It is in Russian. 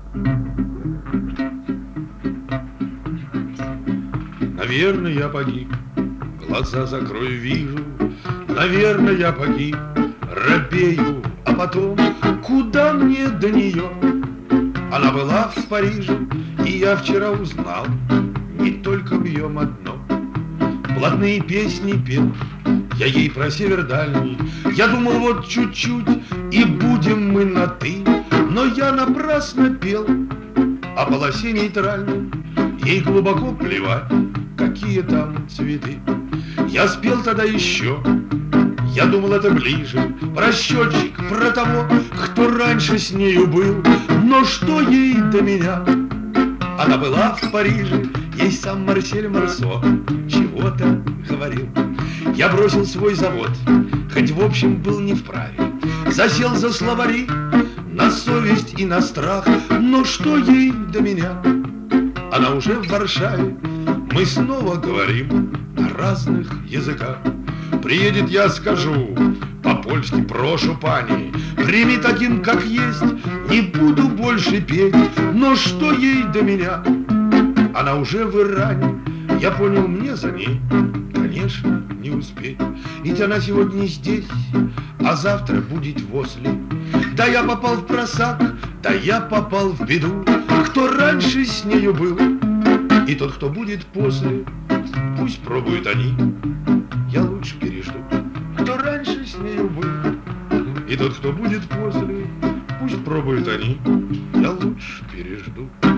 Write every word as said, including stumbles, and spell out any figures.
Наверное, я погиб, глаза закрою, вижу. Наверное, я погиб, робею, а потом куда мне до нее? Она была в Париже, и я вчера узнал, не только бьем одно. Блатные песни пел я ей про север дальний. Я думал, вот чуть-чуть, и будем мы на «ты». Но я напрасно пел о полосе нейтральной. Ей глубоко плевать, какие там цветы. Я спел тогда еще, я думал, это ближе, про счетчик, про того, кто раньше с нею был. Но что ей до меня? Она была в Париже, ей сам Марсель Марсо чего-то говорил. Я бросил свой завод, хоть в общем был не вправе. Засел за словари, на совесть и на страх. Но что ей до меня? Она уже в Варшаве, мы снова говорим на разных языках. Приедет, я скажу по-польски: прошу, пани, прими таким, как есть, не буду больше петь. Но что ей до меня? Она уже в Иране, я понял, мне за ней, конечно, не успеть. Ведь она сегодня здесь, а завтра будет возле. Да я попал в просак, да я попал в беду. Кто раньше с нею был, и тот, кто будет после, пусть пробуют они, я лучше пережду. Кто раньше с нею был, и тот, кто будет после, пусть пробуют они, я лучше пережду.